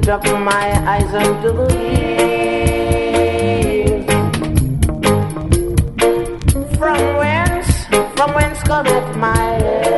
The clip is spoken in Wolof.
lift up my eyes unto the hills. From whence cometh my help?